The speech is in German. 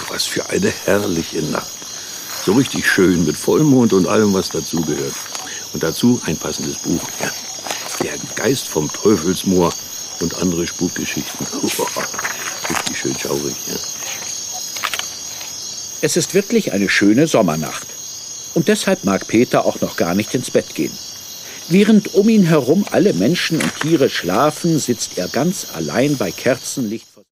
was für eine herrliche Nacht. So richtig schön mit Vollmond und allem, was dazugehört. Und dazu ein passendes Buch. Ja. Der Geist vom Teufelsmoor und andere Spukgeschichten. Richtig schön schaurig, ja. Es ist wirklich eine schöne Sommernacht. Und deshalb mag Peter auch noch gar nicht ins Bett gehen. Während um ihn herum alle Menschen und Tiere schlafen, sitzt er ganz allein bei Kerzenlicht